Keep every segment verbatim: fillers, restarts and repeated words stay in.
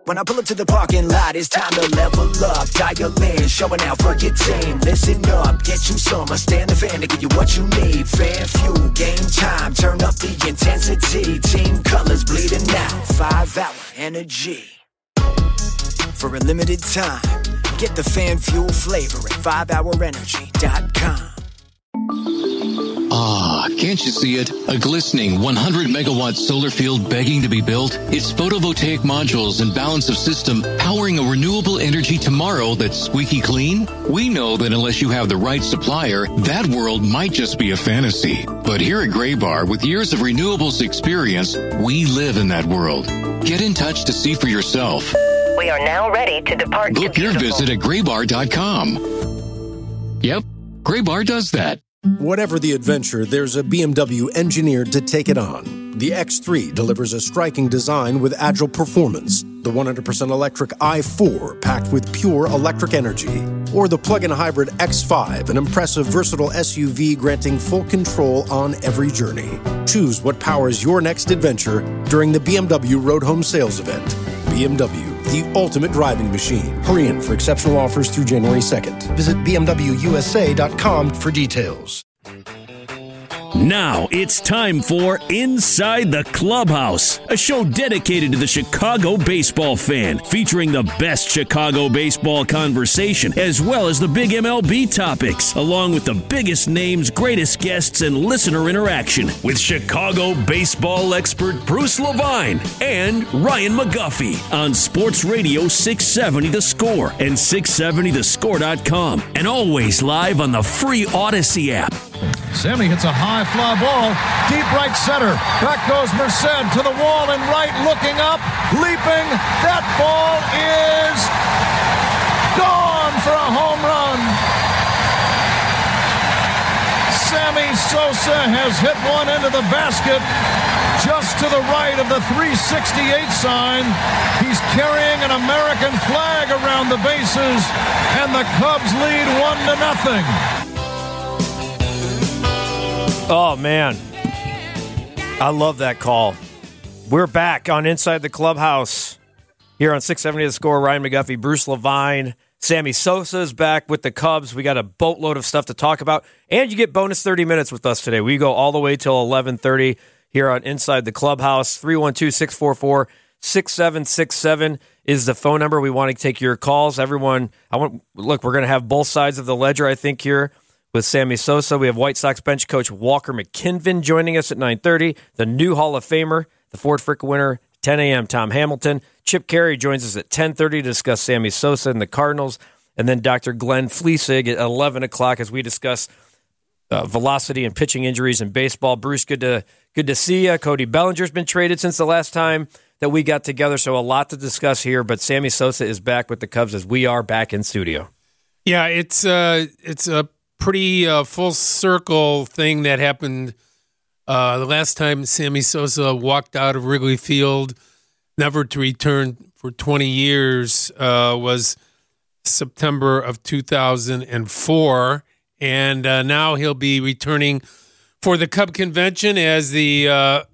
When I pull up to the parking lot, it's time to level up. Dial in, showing out for your team. Listen up, get you some. I stand the fan to give you what you need. Fan fuel, game time, turn up the intensity. Team colors bleeding out, five hour energy. For a limited time, get the fan fuel flavor at five hour energy dot com. Ah, can't you see it? A glistening one hundred megawatt solar field begging to be built? Its photovoltaic modules and balance of system powering a renewable energy tomorrow that's squeaky clean? We know that unless you have the right supplier, that world might just be a fantasy. But here at Graybar, with years of renewables experience, we live in that world. Get in touch to see for yourself. We are now ready to depart. Book your visit at graybar dot com. Yep, Graybar does that. Whatever the adventure, there's a B M W engineered to take it on. The X three delivers a striking design with agile performance. The one hundred percent electric i four packed with pure electric energy. Or the plug-in hybrid X five, an impressive versatile S U V granting full control on every journey. Choose what powers your next adventure during the B M W Road Home Sales Event. B M W, the ultimate driving machine. Hurry in for exceptional offers through January second. Visit b m w u s a dot com for details. Now it's time for Inside the Clubhouse, a show dedicated to the Chicago baseball fan, featuring the best Chicago baseball conversation, as well as the big M L B topics, along with the biggest names, greatest guests, and listener interaction, with Chicago baseball expert Bruce Levine and Ryan McGuffey on Sports Radio six seventy The Score and six seventy the score dot com, and always live on the free Odyssey app. Sammy hits a high fly ball, deep right center. Back goes Merced to the wall and right, looking up, leaping. That ball is gone for a home run. Sammy Sosa has hit one into the basket just to the right of the three sixty-eight sign. He's carrying an American flag around the bases, and the Cubs lead one to nothing. Oh, man. I love that call. We're back on Inside the Clubhouse here on six seventy The Score. Ryan McGuffey, Bruce Levine, Sammy Sosa is back with the Cubs. We got a boatload of stuff to talk about, and you get bonus thirty minutes with us today. We go all the way till eleven thirty here on Inside the Clubhouse. three one two, six four four, six seven six seven is the phone number. We want to take your calls. Everyone, I want look, we're going to have both sides of the ledger, I think, here. With Sammy Sosa, we have White Sox bench coach Walker McKinven joining us at nine thirty. The new Hall of Famer, the Ford Frick winner, ten a.m. Tom Hamilton. Chip Carey joins us at ten thirty to discuss Sammy Sosa and the Cardinals. And then Doctor Glenn Fleesig at eleven o'clock as we discuss uh, velocity and pitching injuries in baseball. Bruce, good to good to see you. Cody Bellinger's been traded since the last time that we got together, so a lot to discuss here. But Sammy Sosa is back with the Cubs as we are back in studio. Yeah, it's uh, it's a pretty uh, full circle thing that happened uh, the last time Sammy Sosa walked out of Wrigley Field, never to return for twenty years, uh, was September of two thousand four. And uh, now he'll be returning for the Cub convention as the uh,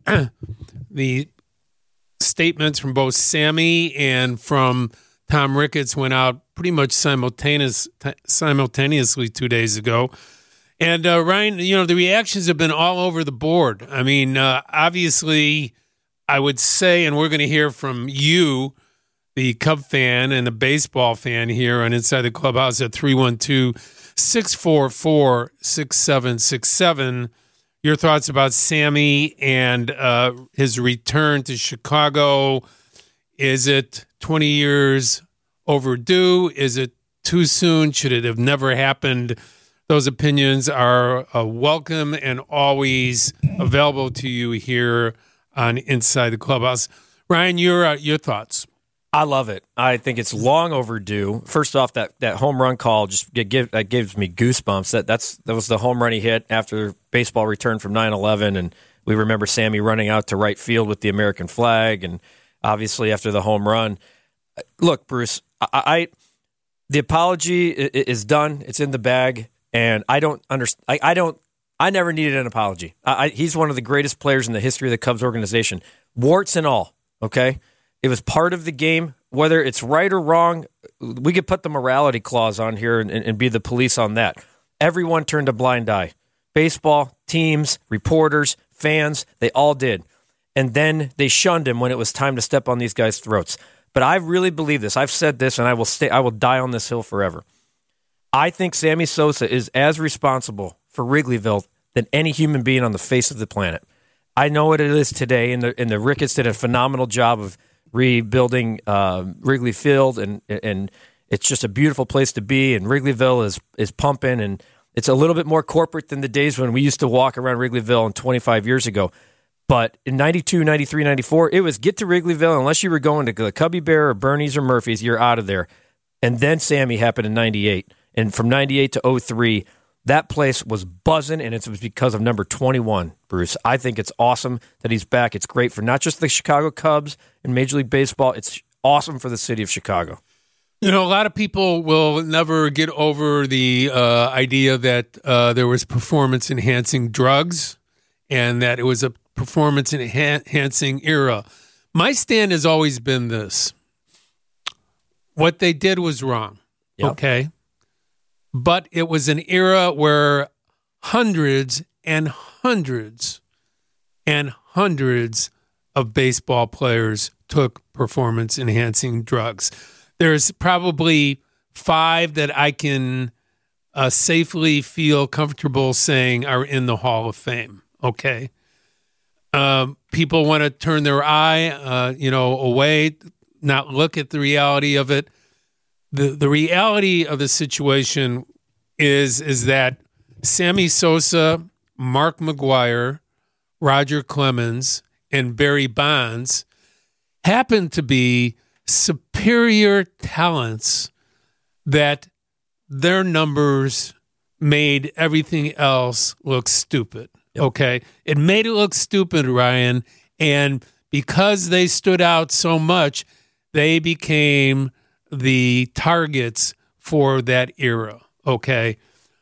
the statements from both Sammy and from Tom Ricketts went out pretty much simultaneous, t- simultaneously two days ago. And uh, Ryan, you know, the reactions have been all over the board. I mean, uh, obviously, I would say, and we're going to hear from you, the Cub fan and the baseball fan here on Inside the Clubhouse at three one two, six four four, six seven six seven. Your thoughts about Sammy and uh, his return to Chicago. Is it twenty years overdue? Is it too soon? Should it have never happened? Those opinions are uh, welcome and always available to you here on Inside the Clubhouse. Ryan, your uh, your thoughts? I love it. I think it's long overdue. First off, that, that home run call just give, that gives me goosebumps. That that's that was the home run he hit after baseball returned from nine eleven, and we remember Sammy running out to right field with the American flag, and obviously after the home run. Look, Bruce, I, I the apology is done. It's in the bag, and I don't understand. I, I don't. I never needed an apology. I, I, he's one of the greatest players in the history of the Cubs organization, warts and all. Okay. It was part of the game whether it's right or wrong, we could put the morality clause on here and, and be the police on that. Everyone turned a blind eye. Baseball, teams, reporters, fans, they all did. And then they shunned him when it was time to step on these guys' throats. But I really believe this. I've said this, and I will stay. I will die on this hill forever. I think Sammy Sosa is as responsible for Wrigleyville than any human being on the face of the planet. I know what it is today, and the, and the Ricketts did a phenomenal job of rebuilding uh, Wrigley Field, and and it's just a beautiful place to be, and Wrigleyville is is pumping, and it's a little bit more corporate than the days when we used to walk around Wrigleyville and twenty-five years ago. But in ninety-two, ninety-three, ninety-four, it was get to Wrigleyville, unless you were going to the Cubby Bear or Bernie's or Murphy's, you're out of there. And then Sammy happened in ninety-eight. And from ninety-eight to oh three, that place was buzzing, and it was because of number twenty-one, Bruce. I think it's awesome that he's back. It's great for not just the Chicago Cubs and Major League Baseball. It's awesome for the city of Chicago. You know, a lot of people will never get over the uh, idea that uh, there was performance-enhancing drugs and that it was a performance-enhancing era. My stand has always been this. What they did was wrong, Yep. okay? But it was an era where hundreds and hundreds and hundreds of baseball players took performance-enhancing drugs. There's probably five that I can uh, safely feel comfortable saying are in the Hall of Fame, okay? Um, people want to turn their eye, uh, you know, away, not look at the reality of it. The the reality of the situation is is that Sammy Sosa, Mark McGwire, Roger Clemens, and Barry Bonds happen to be superior talents that their numbers made everything else look stupid. Yep. Okay? It made it look stupid, Ryan, and because they stood out so much, they became the targets for that era, okay?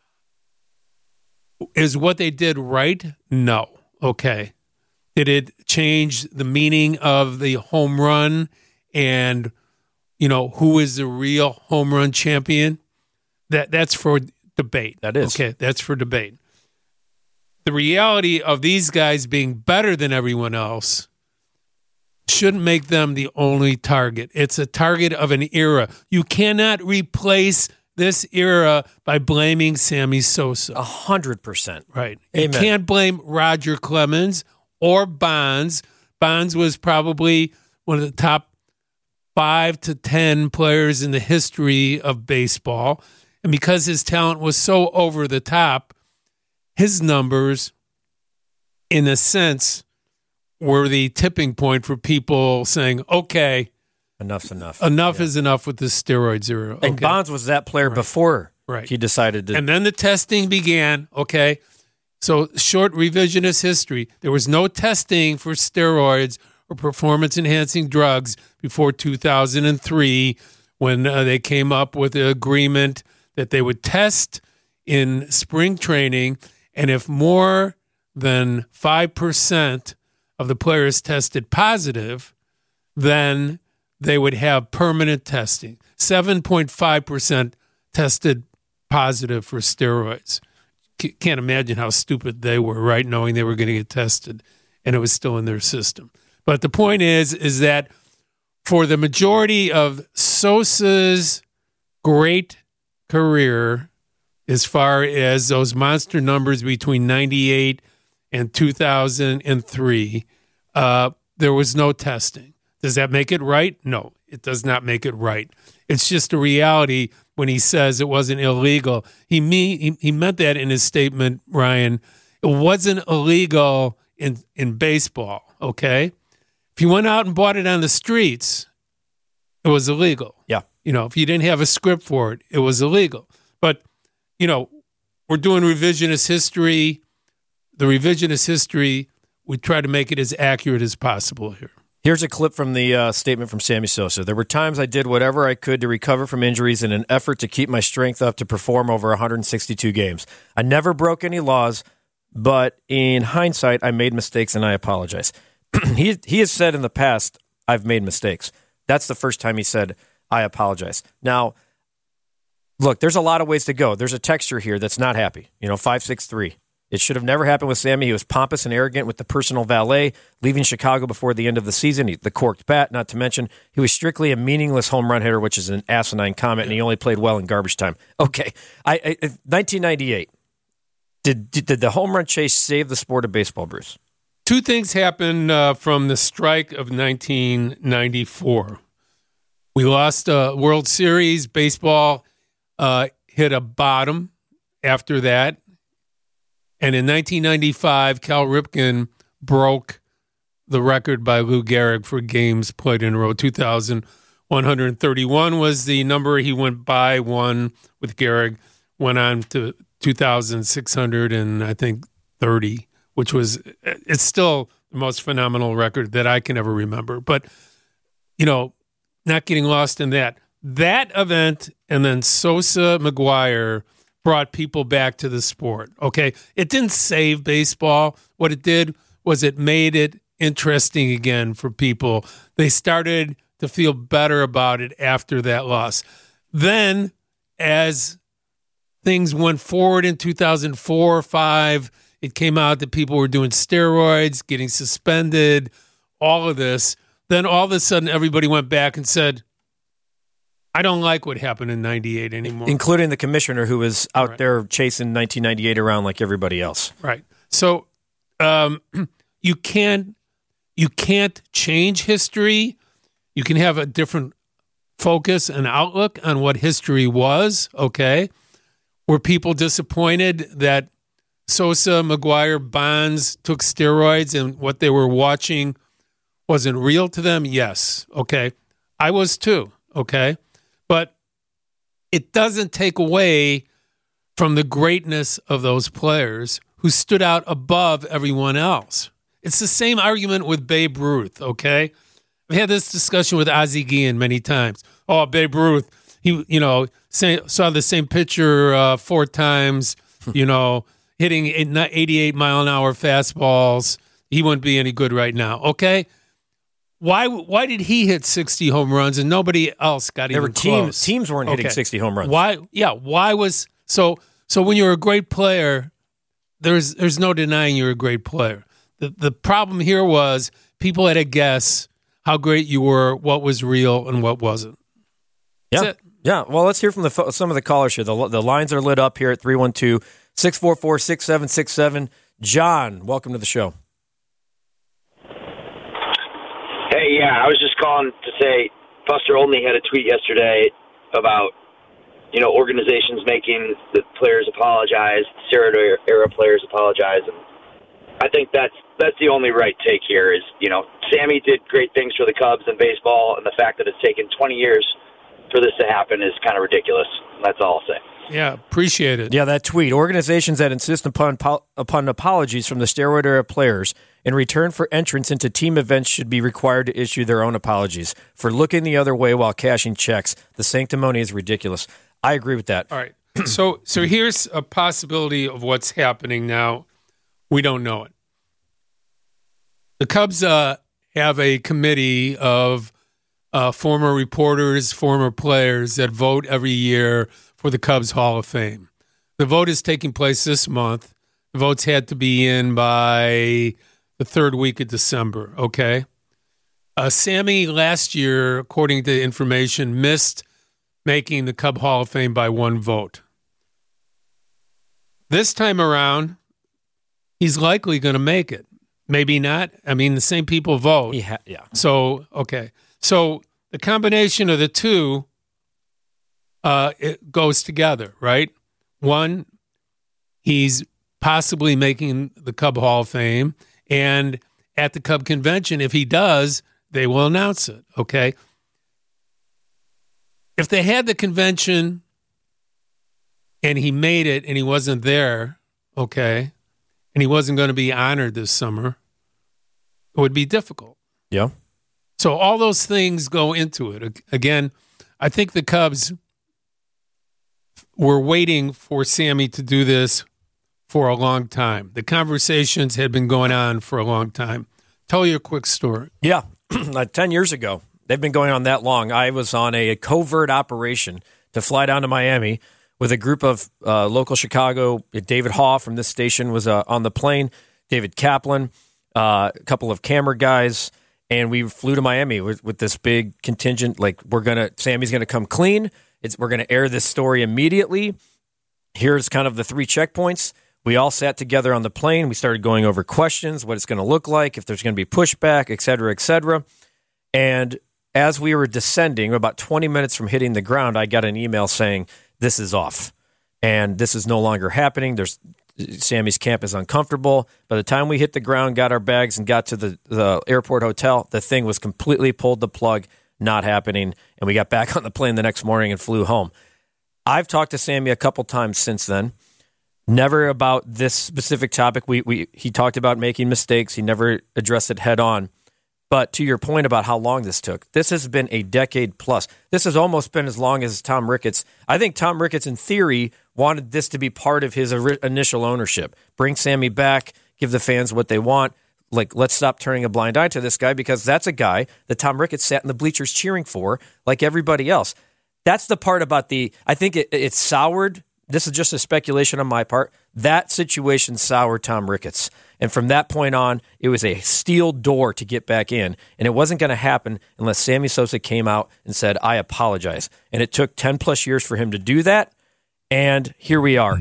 Is what they did right? No, okay. Did it change the meaning of the home run and, you know, who is the real home run champion? That That's for debate. That is. Okay, that's for debate. The reality of these guys being better than everyone else shouldn't make them the only target. It's a target of an era. You cannot replace this era by blaming Sammy Sosa. A hundred percent. Right. Amen. You can't blame Roger Clemens or Bonds. Bonds was probably one of the top five to ten players in the history of baseball. And because his talent was so over the top, his numbers, in a sense, were the tipping point for people saying, okay, enough's enough. Enough yeah. is enough with the steroids era. Okay. And Bonds was that player right. before right. he decided to. And then the testing began, okay? So short revisionist history. There was no testing for steroids or performance-enhancing drugs before two thousand three when uh, they came up with the agreement that they would test in spring training, and if more than five percent of the players tested positive, then they would have permanent testing. seven point five percent tested positive for steroids. C- can't imagine how stupid they were, right, knowing they were going to get tested, and it was still in their system. But the point is, is that for the majority of Sosa's great career, as far as those monster numbers between ninety-eight and two thousand three, uh, there was no testing. Does that make it right? No, it does not make it right. It's just a reality when he says it wasn't illegal. He, me- he, he meant that in his statement, Ryan. It wasn't illegal in, in baseball, okay? If you went out and bought it on the streets, it was illegal. Yeah. You know, if you didn't have a script for it, it was illegal. But, you know, we're doing revisionist history. The revisionist history, we try to make it as accurate as possible here. Here's a clip from the uh, statement from Sammy Sosa. There were times I did whatever I could to recover from injuries in an effort to keep my strength up to perform over one hundred sixty-two games. I never broke any laws, but in hindsight, I made mistakes and I apologize. he, he has said in the past, I've made mistakes. That's the first time he said, I apologize. Now, look, there's a lot of ways to go. There's a texture here that's not happy. You know, five six three. It should have never happened with Sammy. He was pompous and arrogant with the personal valet, leaving Chicago before the end of the season. He, the corked bat, not to mention, he was strictly a meaningless home run hitter, which is an asinine comment, and he only played well in garbage time. Okay, I, I, nineteen ninety-eight. Did, did did the home run chase save the sport of baseball, Bruce? Two things happened uh, from the strike of nineteen ninety-four. We lost a World Series. Baseball uh, hit a bottom after that. And in nineteen ninety-five, Cal Ripken broke the record by Lou Gehrig for games played in a row. two thousand one hundred thirty-one was the number he went by, one with Gehrig, went on to two thousand six hundred and I think thirty, which was, it's still the most phenomenal record that I can ever remember. But, you know, not getting lost in that. That event and then Sosa McGuire brought people back to the sport, okay? It didn't save baseball. What it did was it made it interesting again for people. They started to feel better about it after that loss. Then, as things went forward in two thousand four or five, it came out that people were doing steroids, getting suspended, all of this. Then all of a sudden, everybody went back and said, I don't like what happened in ninety-eight anymore. Including the commissioner who was out right. there chasing nineteen ninety-eight around like everybody else. Right. So um, you can't you can't change history. You can have a different focus and outlook on what history was, okay? Were people disappointed that Sosa, McGuire, Bonds took steroids and what they were watching wasn't real to them? Yes. Okay. I was too. Okay. But it doesn't take away from the greatness of those players who stood out above everyone else. It's the same argument with Babe Ruth, okay? I've had this discussion with Ozzie Guillen many times. Oh, Babe Ruth, he, you know, say, saw the same pitcher uh, four times, you know, hitting eighty-eight mile an hour fastballs. He wouldn't be any good right now, okay? Why why did he hit sixty home runs and nobody else got there even were teams, close? Teams weren't hitting okay. sixty home runs. Why? Yeah. Why was so? So when you're a great player, there's there's no denying you're a great player. The the problem here was people had to guess how great you were, what was real and what wasn't. Yeah. That's it. Yeah. Well, let's hear from the some of the callers here. The the lines are lit up here at three one two, six four four, six seven six seven. John, welcome to the show. Hey, yeah, I was just calling to say Buster Olney had a tweet yesterday about, you know, organizations making the players apologize, steroid-era players apologize, and I think that's that's the only right take here is, you know, Sammy did great things for the Cubs and baseball, and the fact that it's taken twenty years for this to happen is kind of ridiculous. That's all I'll say. Yeah, appreciate it. Yeah, that tweet. Organizations that insist upon upon apologies from the steroid-era players in return for entrance into team events should be required to issue their own apologies for looking the other way while cashing checks. The sanctimony is ridiculous. I agree with that. All right. So so here's a possibility of what's happening now. We don't know it. The Cubs uh, have a committee of uh, former reporters, former players that vote every year for the Cubs Hall of Fame. The vote is taking place this month. The votes had to be in by the third week of December, okay? Uh, Sammy last year, according to information, missed making the Cub Hall of Fame by one vote. This time around, he's likely going to make it. Maybe not. I mean, the same people vote. Yeah, yeah. So, okay. So the combination of the two uh, it goes together, right? One, he's possibly making the Cub Hall of Fame, and at the Cub convention, if he does, they will announce it, okay? If they had the convention and he made it and he wasn't there, okay, and he wasn't going to be honored this summer, it would be difficult. Yeah. So all those things go into it. Again, I think the Cubs were waiting for Sammy to do this for a long time. The conversations had been going on for a long time. Tell you a quick story. Yeah. Ten years ago, They've been going on that long. I was on a covert operation to fly down to Miami with a group of uh, local Chicago. David Haw from this station was uh, on the plane. David Kaplan, uh, a couple of camera guys, and we flew to Miami with, with this big contingent. Like, we're gonna, Sammy's gonna come clean. It's we're gonna air this story immediately. Here's kind of the three checkpoints. We all sat together on the plane. We started going over questions, what it's going to look like, if there's going to be pushback, et cetera, et cetera. And as we were descending, about twenty minutes from hitting the ground, I got an email saying, this is off. And this is no longer happening. There's Sammy's camp is uncomfortable. By the time we hit the ground, got our bags, and got to the, the airport hotel, the thing was completely pulled the plug, not happening. And we got back on the plane the next morning and flew home. I've talked to Sammy a couple times since then. Never about this specific topic. We we he talked about making mistakes. He never addressed it head on. But to your point about how long this took, this has been a decade plus. This has almost been as long as Tom Ricketts. I think Tom Ricketts, in theory, wanted this to be part of his initial ownership. Bring Sammy back, give the fans what they want. Like, let's stop turning a blind eye to this guy, because that's a guy that Tom Ricketts sat in the bleachers cheering for like everybody else. That's the part about the, I think it, it soured. This is just a speculation on my part. That situation soured Tom Ricketts. And from that point on, it was a steel door to get back in. And it wasn't going to happen unless Sammy Sosa came out and said, I apologize. And it took ten plus years for him to do that. And here we are.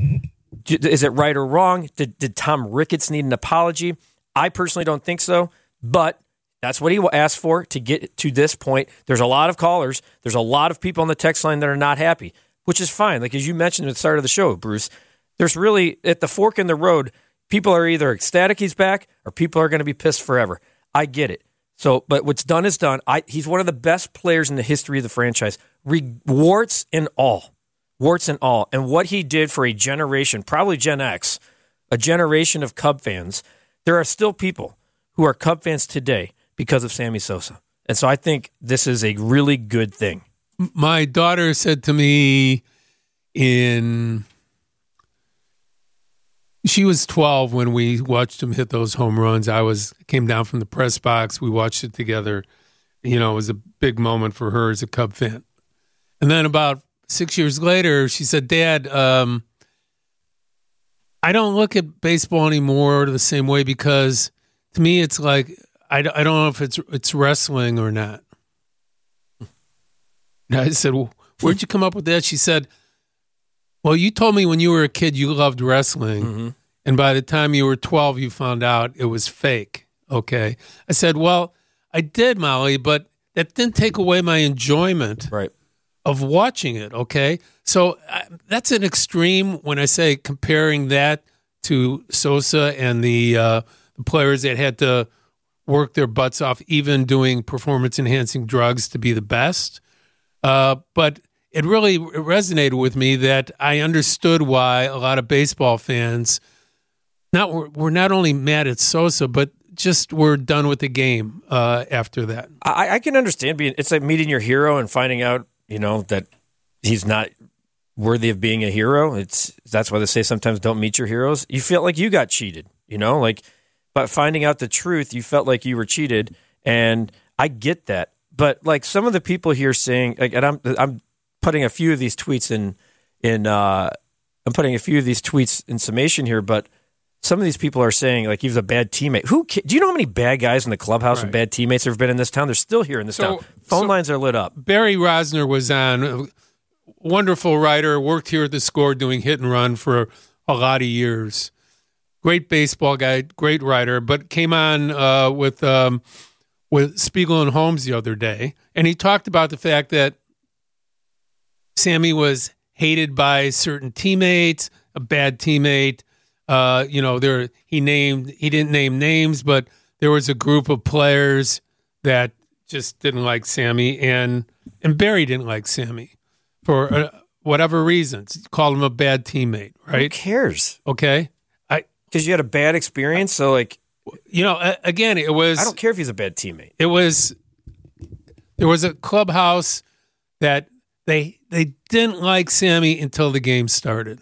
Is it right or wrong? Did, did Tom Ricketts need an apology? I personally don't think so. But that's what he asked for to get to this point. There's a lot of callers. There's a lot of people on the text line that are not happy, which is fine. Like, as you mentioned at the start of the show, Bruce, there's really, at the fork in the road, people are either ecstatic he's back or people are going to be pissed forever. I get it. So, but what's done is done. I, he's one of the best players in the history of the franchise, re, warts and all. Warts and all. And what he did for a generation, probably Gen X, a generation of Cub fans, there are still people who are Cub fans today because of Sammy Sosa. And so I think this is a really good thing. My daughter said to me in... She was twelve when we watched him hit those home runs. I was came down from the press box. We watched it together. You know, it was a big moment for her as a Cub fan. And then about six years later, she said, Dad, um, I don't look at baseball anymore the same way, because to me it's like, I, I don't know if it's it's wrestling or not. And I said, well, where'd you come up with that? She said, well, you told me when you were a kid you loved wrestling, mm-hmm. and by the time you were twelve, you found out it was fake. Okay. I said, well, I did, Molly, but that didn't take away my enjoyment right. of watching it, okay? So uh, that's an extreme when I say comparing that to Sosa and the, uh, the players that had to work their butts off, even doing performance-enhancing drugs to be the best. Uh, but it really resonated with me that I understood why a lot of baseball fans not were, were not only mad at Sosa, but just were done with the game uh, after that. I, I can understand being. It's like meeting your hero and finding out, you know, that he's not worthy of being a hero. It's that's why they say sometimes don't meet your heroes. You feel like you got cheated, you know, like, but finding out the truth, you felt like you were cheated, and I get that. But like some of the people here saying, like, and I'm I'm. putting a few of these tweets in, in uh, I'm putting a few of these tweets in summation here, but some of these people are saying like he was a bad teammate. Who do you know how many bad guys in the clubhouse right. and bad teammates have been in this town? They're still here in this so, town. Phone so lines are lit up. Barry Rosner was on, wonderful writer, worked here at the Score doing hit and run for a lot of years. Great baseball guy, great writer, but came on uh, with um, with Spiegel and Holmes the other day, and he talked about the fact that Sammy was hated by certain teammates, a bad teammate. Uh, you know, there he named he didn't name names, but there was a group of players that just didn't like Sammy, and and Barry didn't like Sammy for uh, whatever reasons. Called him a bad teammate, right? Who cares? Okay, I because you had a bad experience. So, like, you know, uh, again, it was. I don't care if he's a bad teammate. It was. There was a clubhouse that. They they didn't like Sammy until the game started.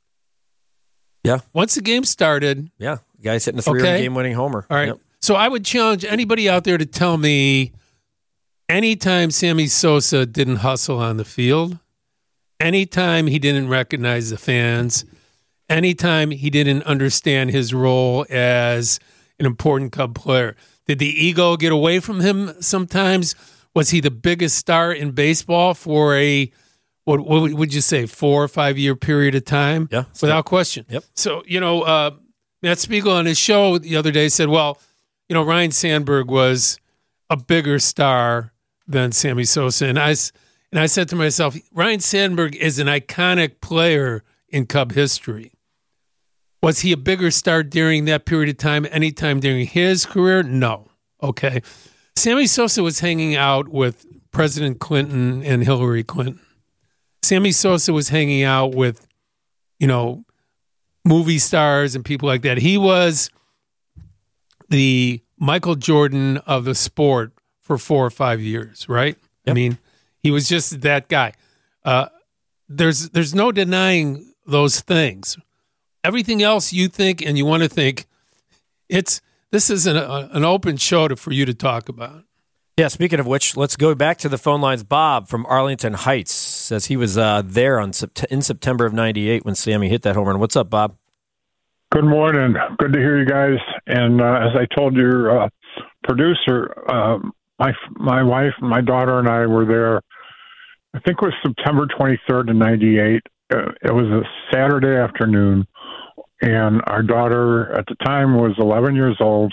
Yeah. Once the game started. Yeah. The guy's hitting a three-run okay. game-winning homer. All right. Yep. So I would challenge anybody out there to tell me anytime Sammy Sosa didn't hustle on the field, anytime he didn't recognize the fans, anytime he didn't understand his role as an important Cub player, did the ego get away from him sometimes? Was he the biggest star in baseball for a, what, what would you say, four or five year period of time? Yeah. Without question. Yep. So, you know, uh, Matt Spiegel on his show the other day said, well, you know, Ryne Sandberg was a bigger star than Sammy Sosa. And I, and I said to myself, Ryne Sandberg is an iconic player in Cub history. Was he a bigger star during that period of time, anytime during his career? No. Okay. Sammy Sosa was hanging out with President Clinton and Hillary Clinton. Sammy Sosa was hanging out with, you know, movie stars and people like that. He was the Michael Jordan of the sport for four or five years, right? Yep. I mean, he was just that guy. Uh, there's there's no denying those things. Everything else you think and you want to think, it's this is an, a, an open show to, for you to talk about. Yeah, speaking of which, let's go back to the phone lines. Bob from Arlington Heights says he was uh, there on sept- in September of ninety-eight when Sammy hit that home run. What's up, Bob? Good morning. Good to hear you guys. And uh, as I told your uh, producer, uh, my my wife, my daughter, and I were there. I think it was September twenty-third of ninety-eight. Uh, it was a Saturday afternoon, and our daughter at the time was eleven years old,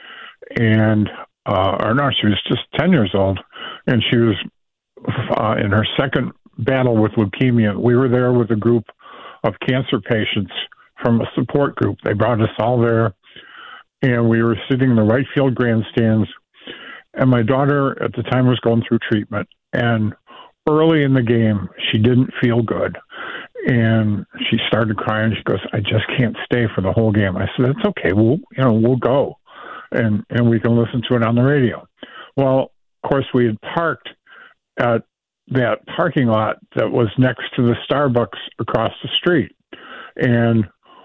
and uh, or no, she was just ten years old, and she was uh, in her second battle with leukemia. We were there with a group of cancer patients from a support group. They brought us all there, and we were sitting in the right field grandstands, and my daughter at the time was going through treatment, and early in the game, she didn't feel good, and she started crying. She goes, "I just can't stay for the whole game." I said, "It's okay. We'll, you know, we'll go, and and we can listen to it on the radio." Well, of course, we had parked at that parking lot that was next to the Starbucks across the street, and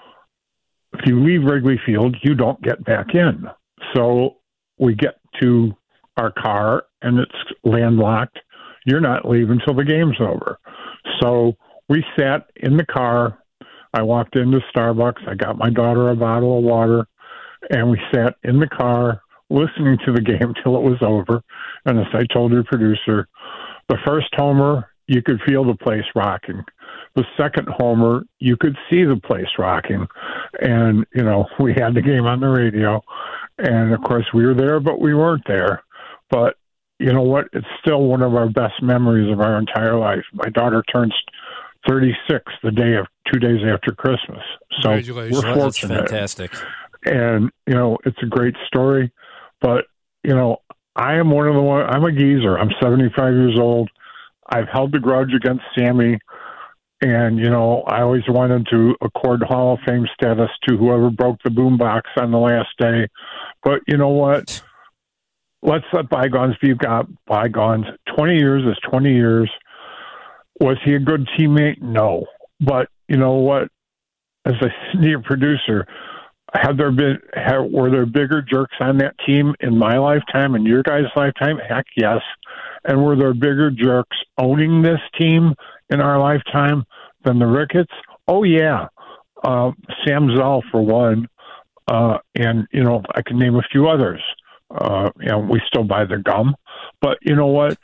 if you leave Wrigley Field, you don't get back in. So we get to our car, and it's landlocked. You're not leaving till the game's over. So we sat in the car. I walked into Starbucks. I got my daughter a bottle of water, and we sat in the car listening to the game till it was over. And as I told your producer, the first homer, you could feel the place rocking. The second homer, you could see the place rocking. And, you know, we had the game on the radio. And, of course, we were there, but we weren't there. But you know what? It's still one of our best memories of our entire life. My daughter turns thirty-six the day of two days after Christmas. So we're fortunate. That's fantastic. And, you know, it's a great story. But, you know, I am one of the one. I'm a geezer. I'm seventy-five years old. I've held the grudge against Sammy. And, you know, I always wanted to accord Hall of Fame status to whoever broke the boombox on the last day. But you know what? Let's let bygones be bygones. twenty years is twenty years. Was he a good teammate? No. But you know what? As a senior producer, have there been have, were there bigger jerks on that team in my lifetime and your guys' lifetime? Heck yes. And were there bigger jerks owning this team in our lifetime than the Ricketts? Oh yeah. Uh, Sam Zell for one, uh, and you know I can name a few others. Uh, you know, we still buy their gum, but you know what?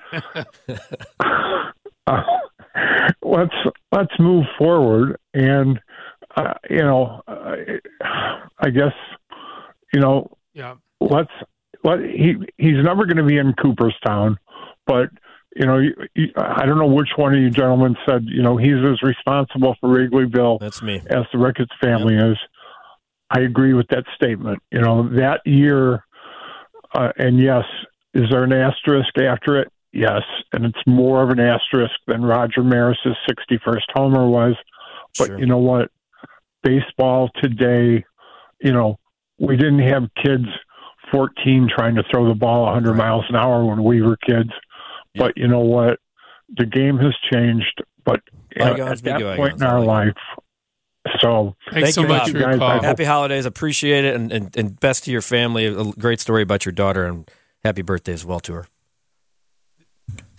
uh, let's let's move forward, and uh, you know, uh, I guess you know, yeah. Let's let he he's never going to be in Cooperstown, but you know, you, you, I don't know which one of you gentlemen said you know he's as responsible for Wrigleyville That's me. as the Ricketts family yep. is. I agree with that statement. You know, that year. Uh, and yes, is there an asterisk after it? Yes, and it's more of an asterisk than Roger Maris's sixty-first homer was. But sure. You know what? Baseball today, you know, we didn't have kids fourteen trying to throw the ball one hundred right. miles an hour when we were kids. Yep. But you know what? The game has changed. But uh, at that point in our life, so thanks Thank so you, much Bob. for your call. Happy holidays. Appreciate it. And, and, and best to your family. A great story about your daughter, and happy birthday as well to her.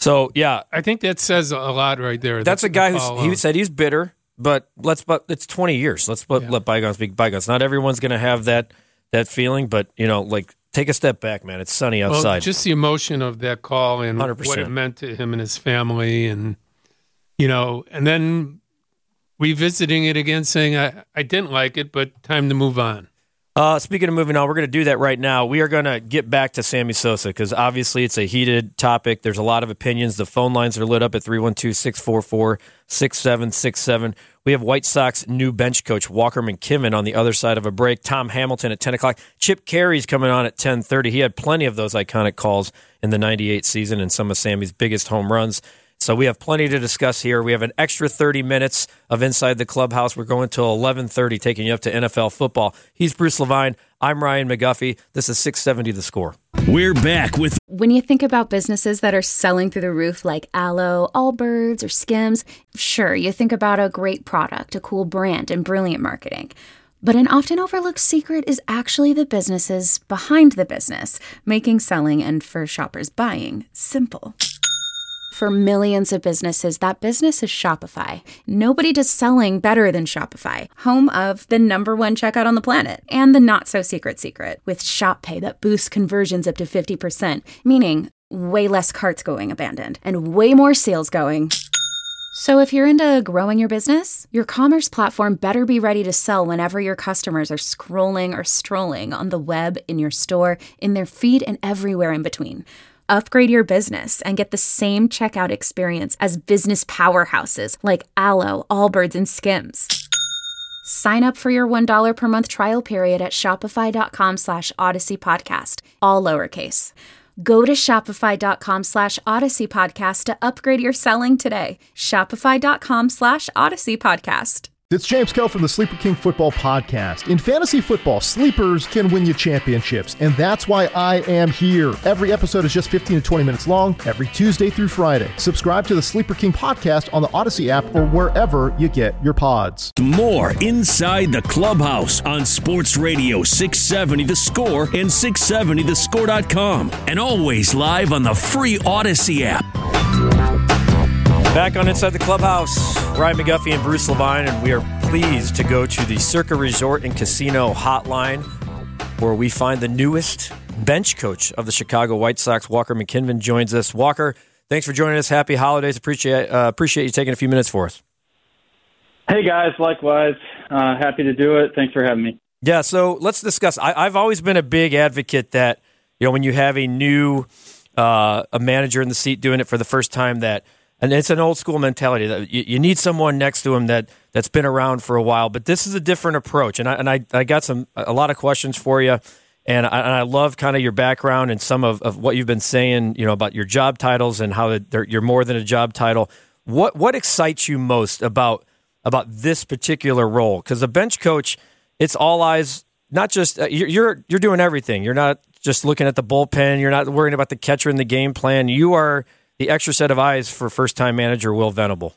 So, yeah. I think that says a lot right there. That's, that's a guy who he said he's bitter, but let's but it's twenty years. Let's let, yeah. let bygones be bygones. Not everyone's going to have that that feeling, but, you know, like, take a step back, man. It's sunny outside. Well, just the emotion of that call and one hundred percent what it meant to him and his family, and, you know, and then revisiting it again, saying, I, I didn't like it, but time to move on. Uh, speaking of moving on, we're going to do that right now. We are going to get back to Sammy Sosa because obviously it's a heated topic. There's a lot of opinions. The phone lines are lit up at three one two, six four four, six seven six seven. We have White Sox new bench coach Walker McKinnon on the other side of a break. Tom Hamilton at ten o'clock. Chip Cary's coming on at ten thirty. He had plenty of those iconic calls in the ninety-eight season and some of Sammy's biggest home runs. So we have plenty to discuss here. We have an extra thirty minutes of Inside the Clubhouse. We're going till eleven thirty, taking you up to N F L football. He's Bruce Levine. I'm Ryan McGuffey. This is six seventy The Score. We're back with... When you think about businesses that are selling through the roof like Aloe, Allbirds, or Skims, sure, you think about a great product, a cool brand, and brilliant marketing. But an often overlooked secret is actually the businesses behind the business, making selling and for shoppers buying simple. For millions of businesses, that business is Shopify. Nobody does selling better than Shopify, home of the number one checkout on the planet and the not-so-secret secret with Shop Pay that boosts conversions up to fifty percent, meaning way less carts going abandoned and way more sales going. So if you're into growing your business, your commerce platform better be ready to sell whenever your customers are scrolling or strolling on the web, in your store, in their feed, and everywhere in between. Upgrade your business and get the same checkout experience as business powerhouses like Aloe, Allbirds, and Skims. Sign up for your one dollar per month trial period at shopify.com slash Odyssey Podcast, all lowercase. Go to shopify.com slash Odyssey Podcast to upgrade your selling today. Shopify.com slash Odyssey Podcast. It's James Koh from the Sleeper King Football Podcast. In fantasy football, sleepers can win you championships, and that's why I am here. Every episode is just fifteen to twenty minutes long, every Tuesday through Friday. Subscribe to the Sleeper King Podcast on the Odyssey app or wherever you get your pods. More Inside the Clubhouse on Sports Radio six seventy The Score and six seventy the score dot com, and always live on the free Odyssey app. Back on Inside the Clubhouse, Ryan McGuffey and Bruce Levine, and we are pleased to go to the Circa Resort and Casino hotline, where we find the newest bench coach of the Chicago White Sox. Walker McKinnon joins us. Walker, thanks for joining us. Happy holidays. Appreciate uh, appreciate you taking a few minutes for us. Hey, guys. Likewise. Uh, happy to do it. Thanks for having me. Yeah, so let's discuss. I, I've always been a big advocate that, you know, when you have a new uh, a manager in the seat doing it for the first time, that and it's an old school mentality that you, you need someone next to him that that's been around for a while. But this is a different approach, and I and I, I got some a lot of questions for you, and I, and I love kind of your background and some of, of what you've been saying, you know, about your job titles and how you're more than a job title. What what excites you most about about this particular role? Because a bench coach, it's all eyes. Not just uh, you're, you're you're doing everything. You're not just looking at the bullpen. You're not worrying about the catcher in the game plan. You are the extra set of eyes for first-time manager Will Venable.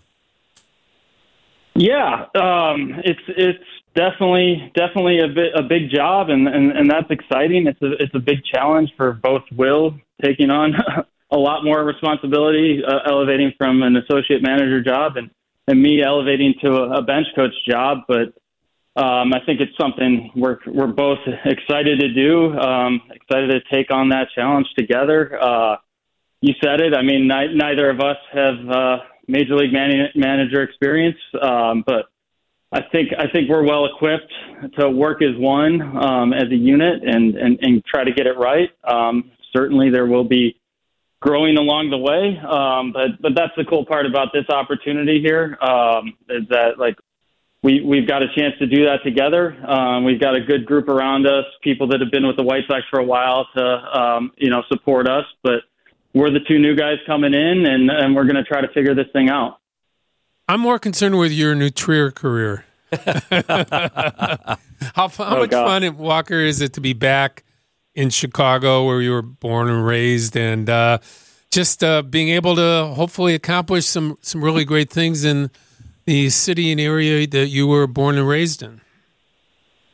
Yeah, um, it's it's definitely definitely a bit a big job, and, and, and that's exciting. It's a it's a big challenge for both Will taking on a lot more responsibility, uh, elevating from an associate manager job, and, and me elevating to a, a bench coach job. But um, I think it's something we're we're both excited to do. Um, excited to take on that challenge together. Uh, You said it. I mean, ni- neither of us have uh, major league man- manager experience, um, but I think I think we're well equipped to work as one, um, as a unit, and, and, and try to get it right. Um, certainly, there will be growing along the way, um, but but that's the cool part about this opportunity here, um, is that like we we've got a chance to do that together. Um, we've got a good group around us, people that have been with the White Sox for a while to um, you know support us, but we're the two new guys coming in, and, and we're going to try to figure this thing out. I'm more concerned with your Nutrier career. how how oh, much God. fun, Walker, is it to be back in Chicago, where you were born and raised, and uh, just uh, being able to hopefully accomplish some, some really great things in the city and area that you were born and raised in?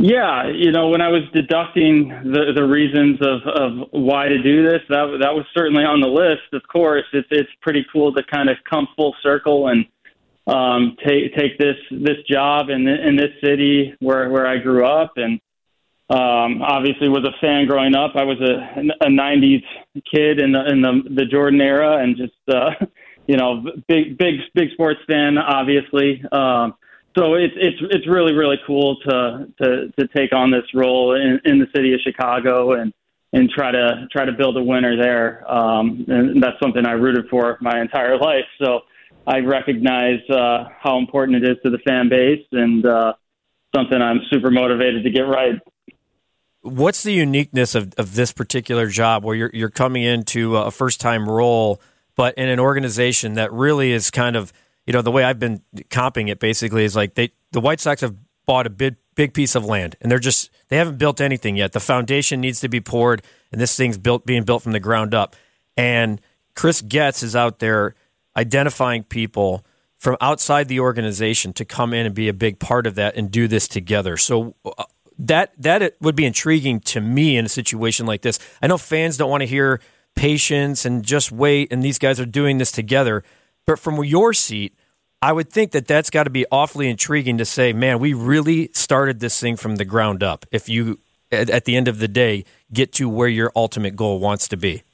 Yeah, you know, when I was deducting the, the reasons of, of why to do this, that that was certainly on the list. Of course, it's it's pretty cool to kind of come full circle and um, take take this this job in in this city where where I grew up, and um, obviously was a fan growing up. I was a, a nineties kid in the in the, the Jordan era, and just uh, you know, big big big sports fan, obviously. Um, So it's it's it's really really cool to to to take on this role in, in the city of Chicago and, and try to try to build a winner there. Um, and that's something I rooted for my entire life. So I recognize uh, how important it is to the fan base, and uh, something I'm super motivated to get right. What's the uniqueness of, of this particular job where you're you're coming into a first time role, but in an organization that really is kind of, you know, the way I've been comping it basically is like they, the White Sox have bought a big, big piece of land, and they're just, they haven't built anything yet. The foundation needs to be poured, and this thing's built, being built from the ground up. And Chris Getz is out there identifying people from outside the organization to come in and be a big part of that and do this together. So uh, that that it would be intriguing to me in a situation like this. I know fans don't want to hear patience and just wait, and these guys are doing this together. But from your seat, I would think that that's got to be awfully intriguing to say, man, we really started this thing from the ground up. If you, at, at the end of the day, get to where your ultimate goal wants to be.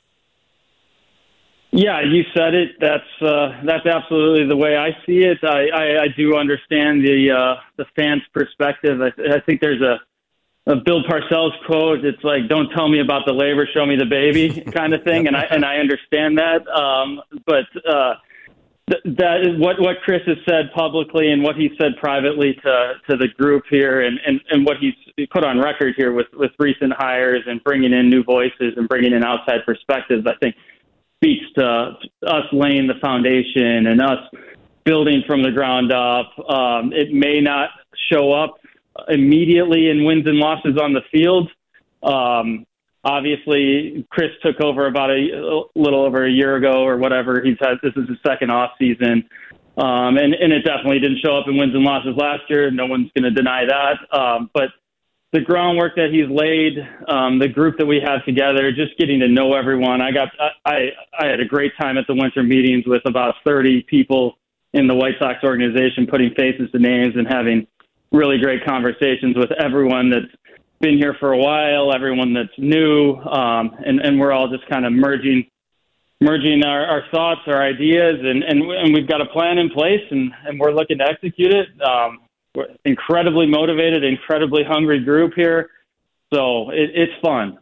Yeah, you said it. That's uh, that's absolutely the way I see it. I, I, I do understand the uh, the fans' perspective. I, I think there's a, a Bill Parcells quote. It's like, "Don't tell me about the labor, show me the baby," kind of thing. And I and I understand that. Um, but uh, that is what, what Chris has said publicly and what he said privately to, to the group here, and, and, and what he's put on record here with, with recent hires and bringing in new voices and bringing in outside perspectives, I think speaks to us laying the foundation and us building from the ground up. Um, it may not show up immediately in wins and losses on the field. Um, Obviously, Chris took over about a, a little over a year ago or whatever. He's had, this is his second off season. Um, and, and it definitely didn't show up in wins and losses last year. No one's going to deny that. Um, but the groundwork that he's laid, um, the group that we have together, just getting to know everyone. I got, I, I had a great time at the winter meetings with about thirty people in the White Sox organization, putting faces to names and having really great conversations with everyone that's been here for a while, everyone that's new, um, and, and we're all just kind of merging merging our, our thoughts, our ideas, and, and, and we've got a plan in place, and, and we're looking to execute it. Um, we're incredibly motivated, incredibly hungry group here, so it, it's fun.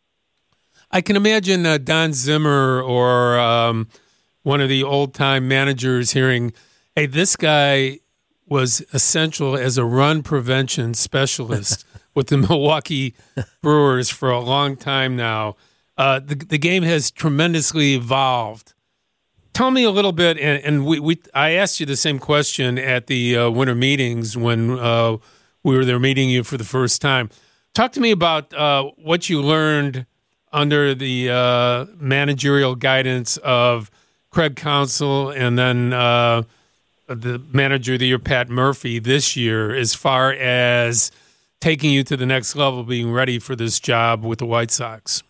I can imagine uh, Don Zimmer or um, one of the old-time managers hearing, hey, this guy was essential as a run prevention specialist with the Milwaukee Brewers for a long time now. Uh, the the game has tremendously evolved. Tell me a little bit, and, and we, we I asked you the same question at the uh, winter meetings when uh, we were there meeting you for the first time. Talk to me about uh, what you learned under the uh, managerial guidance of Craig Counsell and then uh, the manager of the year, Pat Murphy, this year, as far as taking you to the next level, being ready for this job with the White Sox.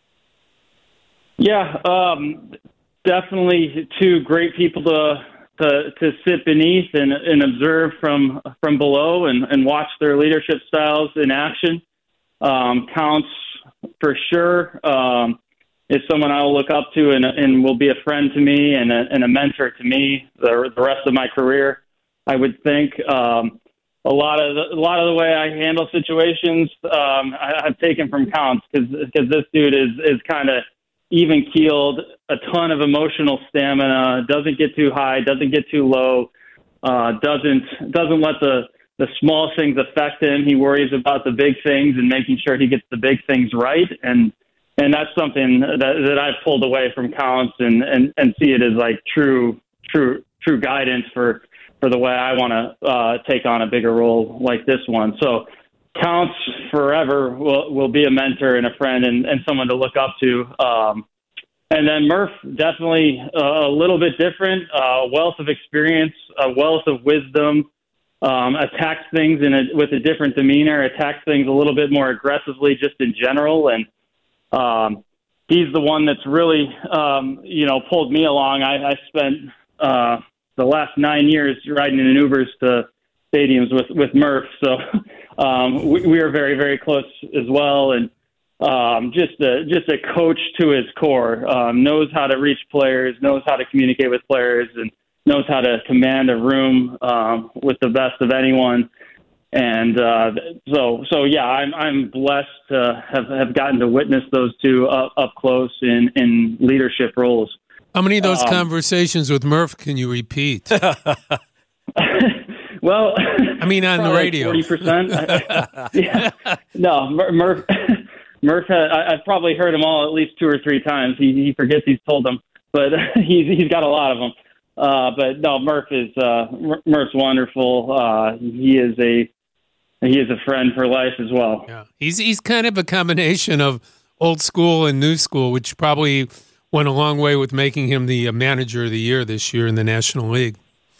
Yeah, um, definitely two great people to to, to sit beneath and, and observe from from below and, and watch their leadership styles in action. Um, Counts for sure um, is someone I will look up to and, and will be a friend to me and a, and a mentor to me the, the rest of my career, I would think. Um, A lot of the, a lot of the way I handle situations, um, I, I've taken from Counts because because this dude is is kind of even keeled, a ton of emotional stamina, doesn't get too high, doesn't get too low, uh, doesn't doesn't let the the small things affect him. He worries about the big things and making sure he gets the big things right, and and that's something that that I've pulled away from Counts and and and see it as like true true true guidance for. for the way I want to uh, take on a bigger role like this one. So Counts forever will will be a mentor and a friend and, and someone to look up to. Um, and then Murph, definitely uh, a little bit different, uh, wealth of experience, a wealth of wisdom, um, attacks things in a, with a different demeanor, attacks things a little bit more aggressively just in general. And um, he's the one that's really, um, you know, pulled me along. I, I spent uh, the last nine years riding in Ubers to stadiums with, with Murph. So um, we, we are very, very close as well. And um, just a, just a coach to his core, um, knows how to reach players, knows how to communicate with players, and knows how to command a room um, with the best of anyone. And uh, so, so yeah, I'm I'm blessed to have, have gotten to witness those two up, up close in, in leadership roles. How many of those um, conversations with Murph can you repeat? Well, I mean, on the radio, forty percent. Yeah, no, Murph. Murph. Had, I, I've probably heard him all at least two or three times. He, he forgets he's told them, but he's he's got a lot of them. Uh, but no, Murph is uh, Murph's wonderful. Uh, he is a he is a friend for life as well. Yeah, he's he's kind of a combination of old school and new school, which probably went a long way with making him the manager of the year this year in the National League.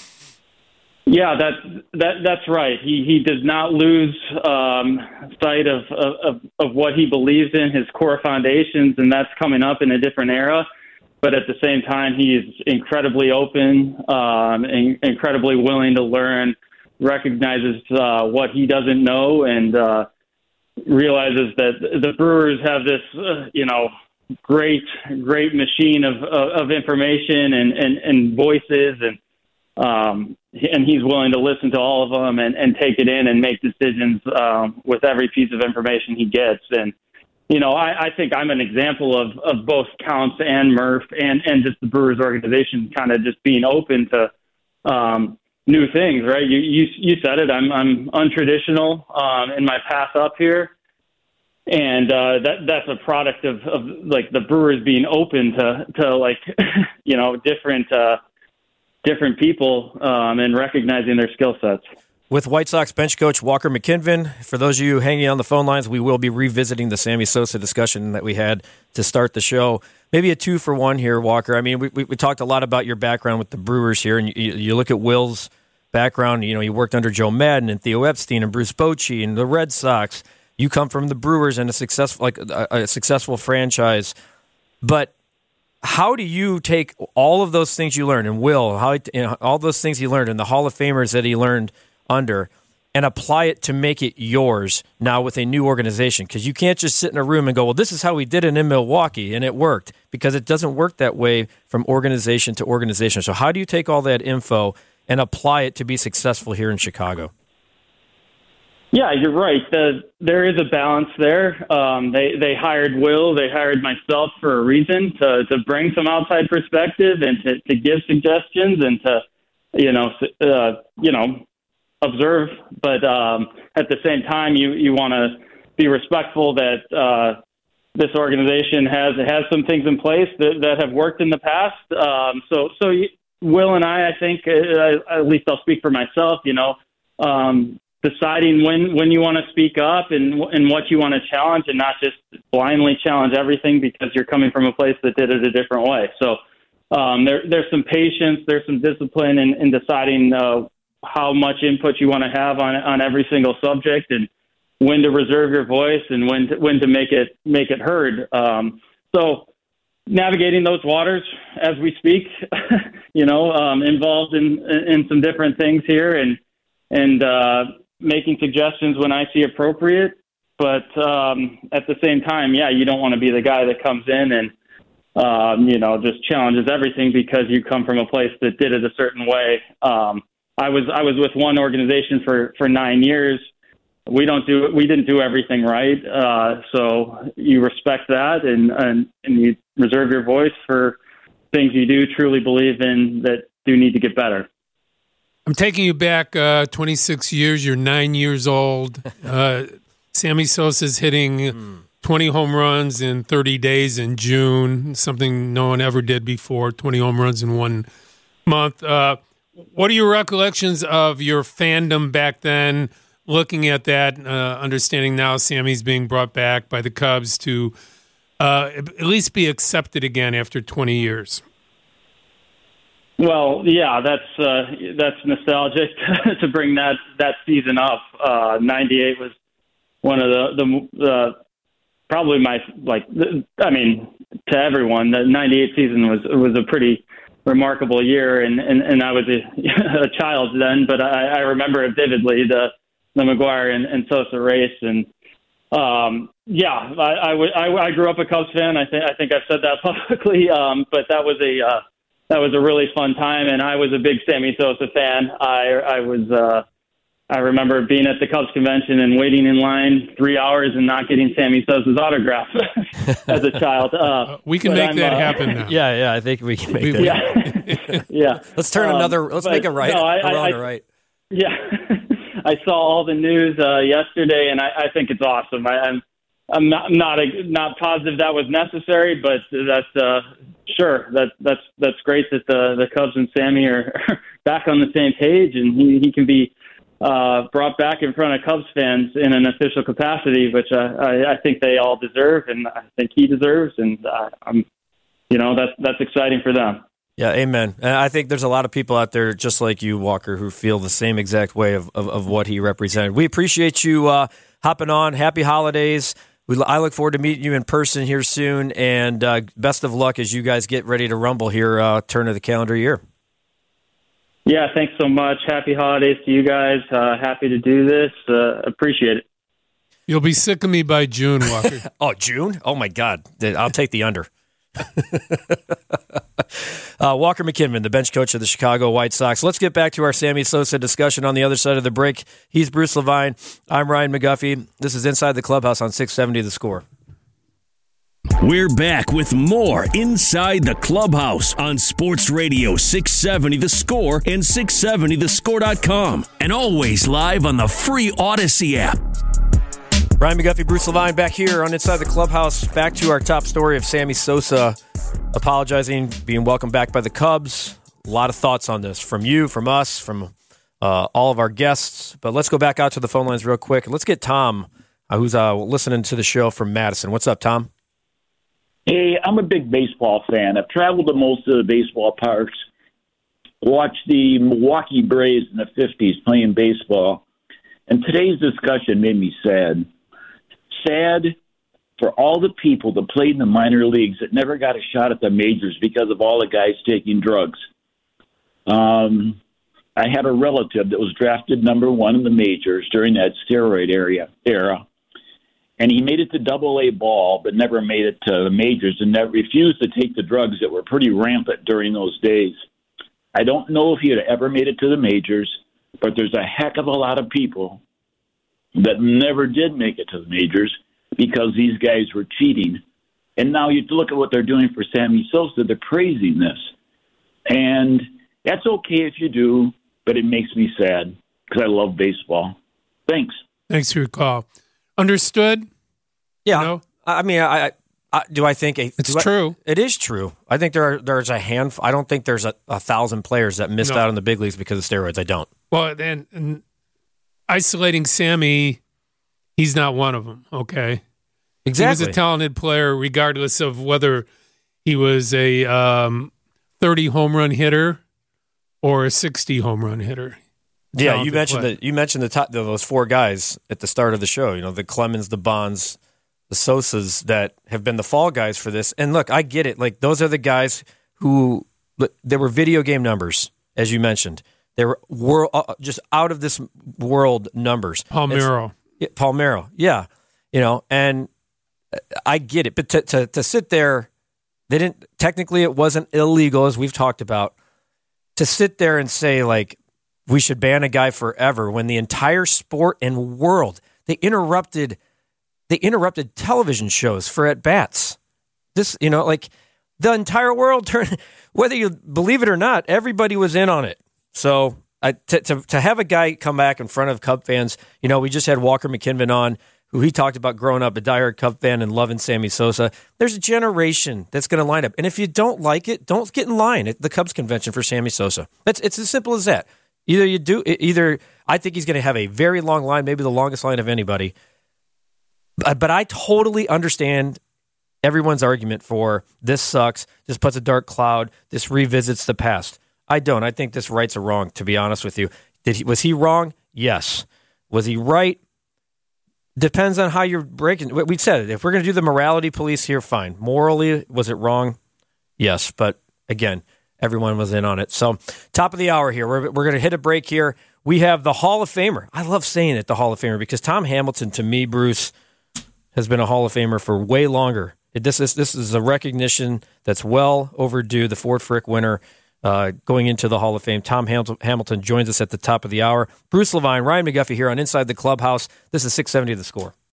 Yeah, that's that that's right. He he does not lose um, sight of, of of what he believes in, his core foundations, and that's coming up in a different era. But at the same time, he is incredibly open, um, and incredibly willing to learn, recognizes uh, what he doesn't know, and uh, realizes that the Brewers have this, uh, you know, great, great machine of, of, of information and, and, and voices, and um, and he's willing to listen to all of them and, and take it in and make decisions um, with every piece of information he gets. And you know, I, I think I'm an example of, of both Counts and Murph and, and just the Brewers organization kind of just being open to um, new things, right? You, you you said it. I'm I'm untraditional um, in my path up here, and uh, that that's a product of, of like the Brewers being open to to like you know different uh, different people um, and recognizing their skill sets. With White Sox bench coach Walker McKinven, for those of you hanging on the phone lines, we will be revisiting the Sammy Sosa discussion that we had to start the show. Maybe a two for one here, Walker. I mean, we we, we talked a lot about your background with the Brewers here, and you, you look at Will's background. You know, you worked under Joe Madden and Theo Epstein and Bruce Bochy and the Red Sox. You come from the Brewers and a successful like a, a successful franchise, but how do you take all of those things you learned, and Will, how you know, all those things he learned, and the Hall of Famers that he learned under, and apply it to make it yours now with a new organization? Because you can't just sit in a room and go, well, this is how we did it in Milwaukee, and it worked, because it doesn't work that way from organization to organization. So how do you take all that info and apply it to be successful here in Chicago? Yeah, you're right. The, there is a balance there. Um, they they hired Will, they hired myself for a reason, to, to bring some outside perspective and to, to give suggestions and to, you know, uh, you know, observe, but um, at the same time, you, you want to be respectful that uh, this organization has has some things in place that, that have worked in the past. Um, so, so you, Will and I, I think, uh, at least I'll speak for myself, you know, um, deciding when, when you want to speak up and and what you want to challenge, and not just blindly challenge everything because you're coming from a place that did it a different way. So um, there, there's some patience, there's some discipline in, in deciding uh, how much input you want to have on on every single subject, and when to reserve your voice and when to, when to make it make it heard. Um, so navigating those waters as we speak, you know, um, involved in in some different things here, and and uh, making suggestions when I see appropriate. But um, at the same time, yeah, you don't want to be the guy that comes in and um, you know just challenges everything because you come from a place that did it a certain way. Um, I was I was with one organization for, for nine years. We don't do we didn't do everything right, uh, so you respect that and, and and you reserve your voice for things you do truly believe in that do need to get better. I'm taking you back uh, twenty-six years. You're nine years old. Uh, Sammy Sosa's hitting mm. twenty home runs in thirty days in June, something no one ever did before. twenty home runs in one month. Uh, What are your recollections of your fandom back then, looking at that, uh, understanding now Sammy's being brought back by the Cubs to uh, at least be accepted again after twenty years? Well, yeah, that's uh, that's nostalgic to bring that that season up. Uh, ninety-eight was one of the the uh, probably my like. I mean, to everyone, the ninety-eight season was was a pretty remarkable year, and, and, and I was a, a child then, but I, I remember it vividly, the the McGuire and, and Sosa race, and um, yeah, I, I, w- I, I grew up a Cubs fan. I think I think I've said that publicly, um, but that was a uh, that was a really fun time, and I was a big Sammy Sosa fan. I I was uh, I remember being at the Cubs convention and waiting in line three hours and not getting Sammy Sosa's autograph as a child. Uh, we can make I'm, that uh, happen now. Yeah, yeah, I think we can make We- that. Yeah, yeah. Let's turn Um, another. Let's but make a right. no, I- a wrong I- to right. Yeah, I saw all the news uh, yesterday, and I, I think it's awesome. I, I'm I'm not not a, not positive that was necessary, but that's uh, sure that that's that's great that the the Cubs and Sammy are back on the same page, and he he can be uh, brought back in front of Cubs fans in an official capacity, which uh, I, I think they all deserve, and I think he deserves, and uh, I'm you know that's that's exciting for them. Yeah, amen. And I think there's a lot of people out there just like you, Walker, who feel the same exact way of, of, of what he represented. We appreciate you uh, hopping on. Happy holidays. We, I look forward to meeting you in person here soon, and uh, best of luck as you guys get ready to rumble here, uh, turn of the calendar year. Yeah, thanks so much. Happy holidays to you guys. Uh, happy to do this. Uh, appreciate it. You'll be sick of me by June, Walker. Oh, June? Oh, my God. I'll take the under. uh, Walker McKinnon, the bench coach of the Chicago White Sox. Let's get back to our Sammy Sosa discussion on the other side of the break. He's Bruce Levine. I'm Ryan McGuffey. This is Inside the Clubhouse on six seventy The Score. We're back with more Inside the Clubhouse on Sports Radio six seventy The Score and six seventy the score dot com, and always live on the free Odyssey app. Ryan McGuffey, Bruce Levine back here on Inside the Clubhouse. Back to our top story of Sammy Sosa apologizing, being welcomed back by the Cubs. A lot of thoughts on this from you, from us, from uh, all of our guests. But let's go back out to the phone lines real quick. Let's get Tom, uh, who's uh, listening to the show from Madison. What's up, Tom? Hey, I'm a big baseball fan. I've traveled to most of the baseball parks, watched the Milwaukee Braves in the fifties playing baseball, and today's discussion made me sad. Sad for all the people that played in the minor leagues that never got a shot at the majors because of all the guys taking drugs. Um, I had a relative that was drafted number one in the majors during that steroid area, era, and he made it to double A ball but never made it to the majors and never refused to take the drugs that were pretty rampant during those days. I don't know if he had ever made it to the majors, but there's a heck of a lot of people that never did make it to the majors because these guys were cheating. And now you look at what they're doing for Sammy Sosa, they're praising this. And that's okay if you do, but it makes me sad because I love baseball. Thanks. Thanks for your call. Understood? Yeah. No? I mean, I, I do I think a, It's do I- true. it is true. I think there are, there's a handful. I don't think there's a, a thousand players that missed No. out on the big leagues because of steroids. I don't. Well, then and isolating Sammy, he's not one of them, okay? Exactly. He was a talented player regardless of whether he was a um, thirty home run hitter or a sixty home run hitter. Yeah, Talented you mentioned player. that. You mentioned the top, those four guys at the start of the show. You know, the Clemens, the Bonds, the Sosas that have been the fall guys for this. And look, I get it. Like those are the guys who there were video game numbers, as you mentioned. They were world, uh, just out of this world numbers. Palmeiro. It's, yeah, Palmeiro, yeah, you know, and I get it. But to, to to sit there, they didn't. Technically, it wasn't illegal, as we've talked about. To sit there and say like, we should ban a guy forever when the entire sport and world, they interrupted they interrupted television shows for at bats. This, you know, like the entire world turned, whether you believe it or not, everybody was in on it. So uh, to, to to have a guy come back in front of Cub fans, you know, we just had Walker McKinnon on, who he talked about growing up a diehard Cub fan and loving Sammy Sosa. There's a generation that's going to line up. And if you don't like it, don't get in line at the Cubs convention for Sammy Sosa. That's, it's as simple as that. Either you do, either I think he's going to have a very long line, maybe the longest line of anybody. But, but I totally understand everyone's argument for this sucks, this puts a dark cloud, this revisits the past. I don't. I think this right's a wrong, to be honest with you. Did he, was he wrong? Yes. Was he right? Depends on how you're breaking. We said it. If we're going to do the morality police here, fine. Morally, was it wrong? Yes. But again, everyone was in on it. So, top of the hour here. We're, we're going to hit a break here. We have the Hall of Famer. I love saying it, the Hall of Famer, because Tom Hamilton, to me, Bruce, has been a Hall of Famer for way longer. This is, this is a recognition that's well overdue. The Ford Frick winner uh, going into the Hall of Fame. Tom Ham- Hamilton joins us at the top of the hour. Bruce Levine, Ryan McGuffey here on Inside the Clubhouse. This is six seventy The Score.